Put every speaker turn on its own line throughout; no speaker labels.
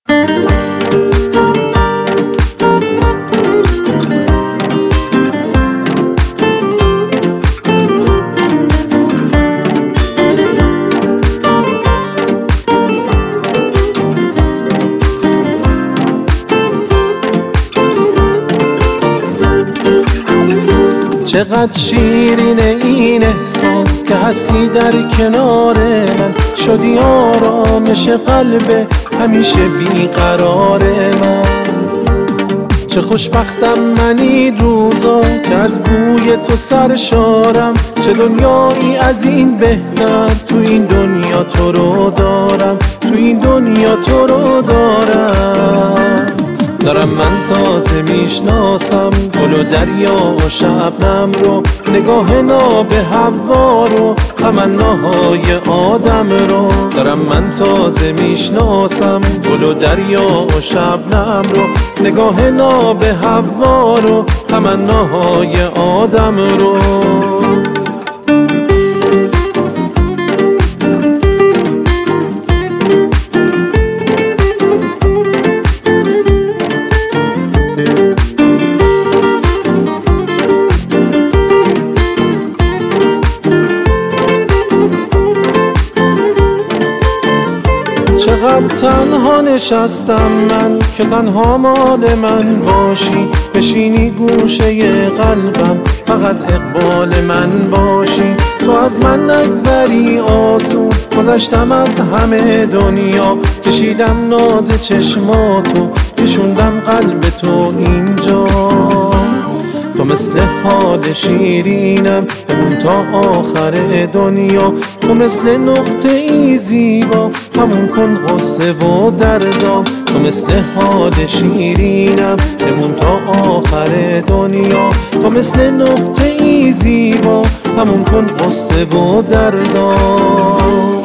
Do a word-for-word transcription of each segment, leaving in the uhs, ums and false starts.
چقدر شیرینه این احساس که هستی در کنار من، شدی آرامش قلب همیشه بیقرار من. چه خوشبختم من این روزا که از بوی تو سرشارم، چه دنیایی از این بهتر، تو این دنیا تو رو دارم، تو این دنیا تو رو دارم. دارم من تازه میشناسم گل و دریا و شبنم رو، نگاه ناب حوا رو، تمناهای آدم رو. دارم من تازه میشناسم گل و دریا و شبنم رو، نگاه ناب حوا رو، تمناهای آدم رو. چقدر تنها نشستم من که تنها مال من باشی، بشینی گوشه قلبم فقط اقبال من باشی. تو از من نگذری آسون، گذشتم از همه دنیا، کشیدم ناز چشماتو، کشوندم قلب تو اینجا. تو مثل حال شیرینم بمون تا آخر دنیا، تو مثل نقطه ای زیبا همون کن غصه و دردام. تو مثل حال شیرینم بمون تا آخر دنیا، تو مثل نقطه ای زیبا همون کن غصه و دردام.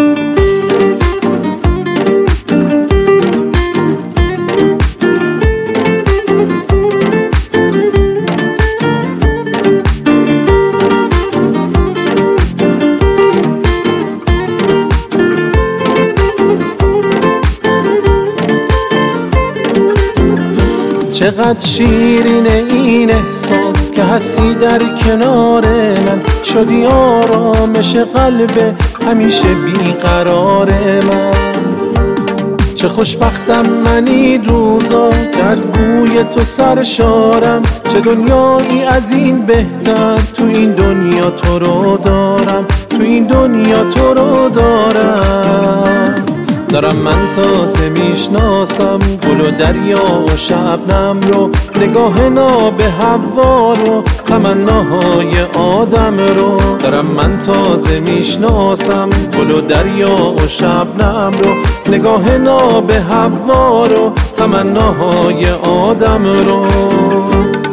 چقدر شیرینه این احساس که هستی در کنار من، شدی آرامش قلب همیشه بیقرار من. چه خوشبختم من این روزا که از بوی تو سرشارم، چه دنیایی از این بهتر، تو این دنیا تو رو دارم، تو این دنیا تو رو دارم. دارم من تازه میشناسم گل و دریا و شبنم رو، نگاه ناب حوا رو، تمناهای آدم رو. دارم من تازه میشناسم گل و دریا و شبنم رو، نگاه ناب حوا رو، تمناهای آدم رو.